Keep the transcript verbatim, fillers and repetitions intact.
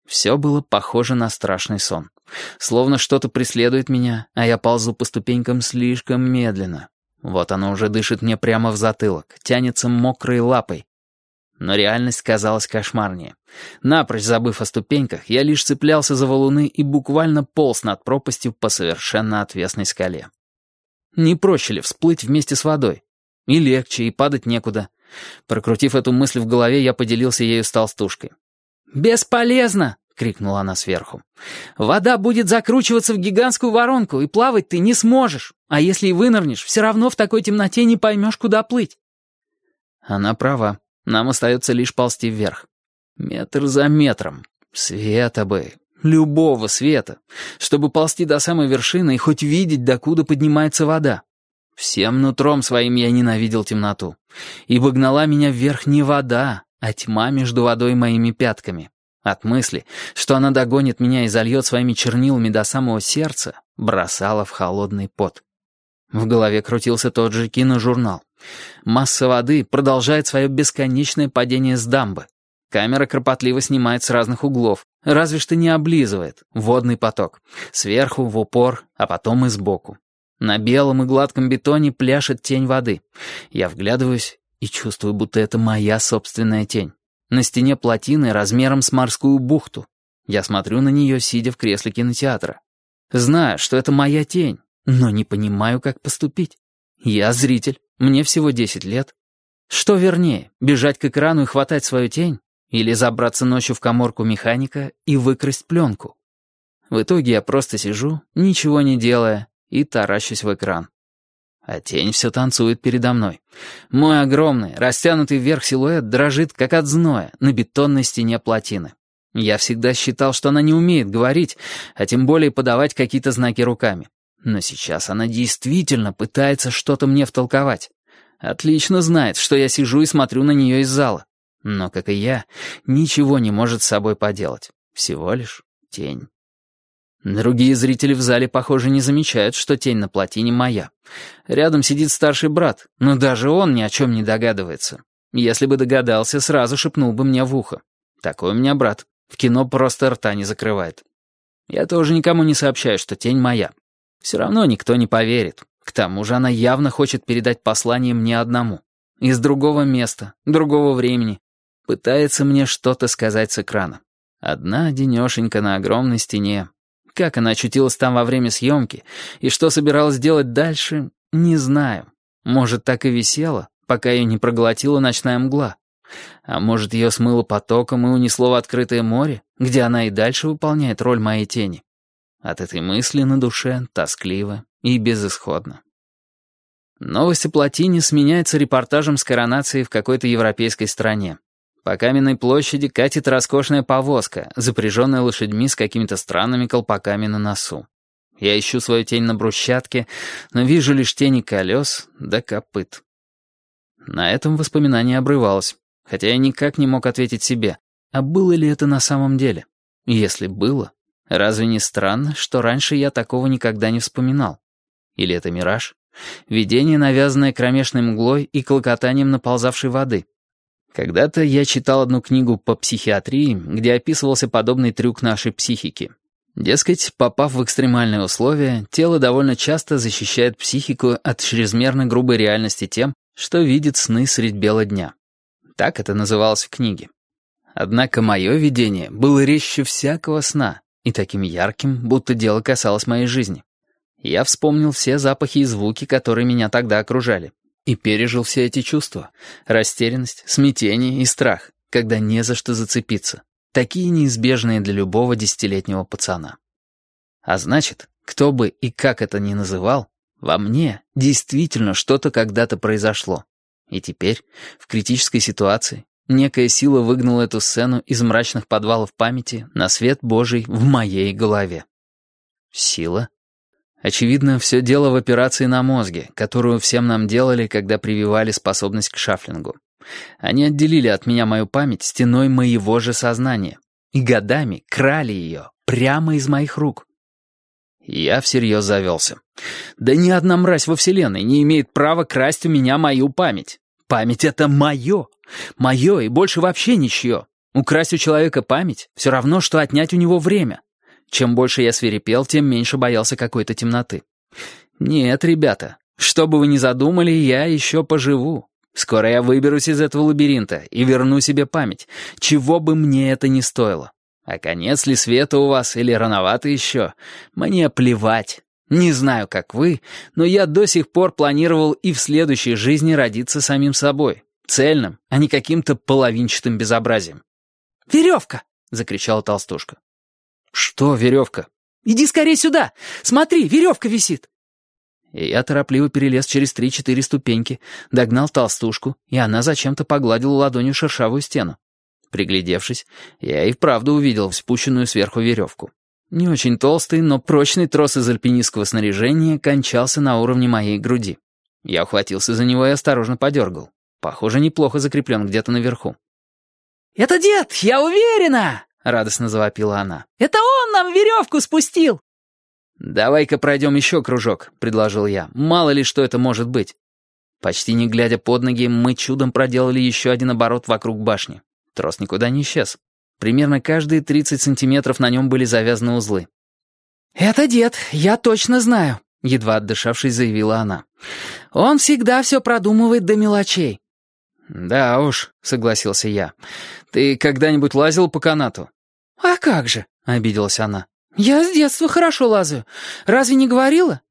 Все было похоже на страшный сон. Словно что-то преследует меня, а я ползу по ступенькам слишком медленно. Вот оно уже дышит мне прямо в затылок, тянется мокрой лапой. Но реальность казалась кошмарнее. Напрочь забыв о ступеньках, я лишь цеплялся за валуны и буквально полз над пропастью по совершенно отвесной скале. Не проще ли всплыть вместе с водой? И легче, и падать некуда. Прокрутив эту мысль в голове, я поделился ею с толстушкой. «Бесполезно!» — крикнула она сверху. «Вода будет закручиваться в гигантскую воронку, и плавать ты не сможешь. А если и вынырнешь, все равно в такой темноте не поймешь, куда плыть». Она права. Нам остается лишь ползти вверх. Метр за метром. Света бы. Любого света. Чтобы ползти до самой вершины и хоть видеть, докуда поднимается вода. Всем нутром своим я ненавидел темноту. Ибо гнала меня вверх не вода, а тьма между водой и моими пятками. От мысли, что она догонит меня и зальет своими чернилами до самого сердца, бросала в холодный пот. В голове крутился тот же киножурнал. Масса воды продолжает свое бесконечное падение с дамбы. Камера кропотливо снимает с разных углов, разве что не облизывает водный поток. Сверху, в упор, а потом и сбоку. На белом и гладком бетоне пляшет тень воды. Я вглядываюсь и чувствую, будто это моя собственная тень. На стене плотины размером с морскую бухту. Я смотрю на нее, сидя в кресле кинотеатра. Знаю, что это моя тень, но не понимаю, как поступить. Я зритель, мне всего десять лет. Что вернее, бежать к экрану и хватать свою тень? Или забраться ночью в каморку механика и выкрасть пленку? В итоге я просто сижу, ничего не делая, и таращусь в экран. А тень все танцует передо мной. Мой огромный, растянутый вверх силуэт дрожит, как от зноя, на бетонной стене плотины. Я всегда считал, что она не умеет говорить, а тем более подавать какие-то знаки руками. Но сейчас она действительно пытается что-то мне втолковать. Отлично знает, что я сижу и смотрю на нее из зала. Но, как и я, ничего не может с собой поделать. Всего лишь тень. Другие зрители в зале, похоже, не замечают, что тень на плотине моя. Рядом сидит старший брат, но даже он ни о чем не догадывается. Если бы догадался, сразу шепнул бы мне в ухо. Такой у меня брат. В кино просто рта не закрывает. Я тоже никому не сообщаю, что тень моя. Все равно никто не поверит. К тому же она явно хочет передать послание мне одному. Из другого места, другого времени. Пытается мне что-то сказать с экрана. Одна-одинешенька на огромной стене. Как она очутилась там во время съемки и что собиралась делать дальше, не знаю. Может, так и висела, пока ее не проглотила ночная мгла. А может, ее смыло потоком и унесло в открытое море, где она и дальше выполняет роль моей тени. От этой мысли на душе тоскливо и безысходно. Новость о плотине сменяется репортажем с коронацией в какой-то европейской стране. По Каменной площади катит роскошная повозка, запряженная лошадьми с какими-то странными колпаками на носу. Я ищу свою тень на брусчатке, но вижу лишь тени колес да копыт. На этом воспоминание обрывалось, хотя я никак не мог ответить себе, а было ли это на самом деле? Если было, разве не странно, что раньше я такого никогда не вспоминал? Или это мираж? Видение, навязанное кромешной мглой и клокотанием наползавшей воды. Когда-то я читал одну книгу по психиатрии, где описывался подобный трюк нашей психики. Дескать, попав в экстремальные условия, тело довольно часто защищает психику от чрезмерно грубой реальности тем, что видит сны средь бела дня. Так это называлось в книге. Однако мое видение было резче всякого сна и таким ярким, будто дело касалось моей жизни. Я вспомнил все запахи и звуки, которые меня тогда окружали. И пережил все эти чувства. Растерянность, смятение и страх, когда не за что зацепиться. Такие неизбежные для любого десятилетнего пацана. А значит, кто бы и как это ни называл, во мне действительно что-то когда-то произошло. И теперь, в критической ситуации, некая сила выгнала эту сцену из мрачных подвалов памяти на свет Божий в моей голове. Сила? Очевидно, все дело в операции на мозге, которую всем нам делали, когда прививали способность к шафлингу. Они отделили от меня мою память стеной моего же сознания и годами крали ее прямо из моих рук. Я всерьез завелся. Да ни одна мразь во вселенной не имеет права красть у меня мою память. Память — это мое. Мое и больше вообще ничье. Украсть у человека память — все равно, что отнять у него время. Чем больше я свирепел, тем меньше боялся какой-то темноты. Нет, ребята, что бы вы ни задумали, я еще поживу. Скоро я выберусь из этого лабиринта и верну себе память, чего бы мне это ни стоило. А конец ли света у вас или рановато еще? Мне плевать. Не знаю, как вы, но я до сих пор планировал и в следующей жизни родиться самим собой, цельным, а не каким-то половинчатым безобразием. «Веревка!» — закричала толстушка. «Что веревка?» «Иди скорее сюда! Смотри, веревка висит!» И я торопливо перелез через три-четыре ступеньки, догнал толстушку, и она зачем-то погладила ладонью шершавую стену. Приглядевшись, я и вправду увидел спущенную сверху веревку. Не очень толстый, но прочный трос из альпинистского снаряжения кончался на уровне моей груди. Я ухватился за него и осторожно подергал. Похоже, неплохо закреплен где-то наверху. «Это дед, я уверена!» — радостно завопила она. «Это он нам веревку спустил!» «Давай-ка пройдем еще кружок», — предложил я. «Мало ли, что это может быть». Почти не глядя под ноги, мы чудом проделали еще один оборот вокруг башни. Трос никуда не исчез. Примерно каждые тридцать сантиметров на нем были завязаны узлы. «Это дед, я точно знаю», — едва отдышавшись, заявила она. «Он всегда все продумывает до мелочей». «Да уж», — согласился я. «Ты когда-нибудь лазил по канату?» «А как же», — обиделась она. «Я с детства хорошо лазаю. Разве не говорила?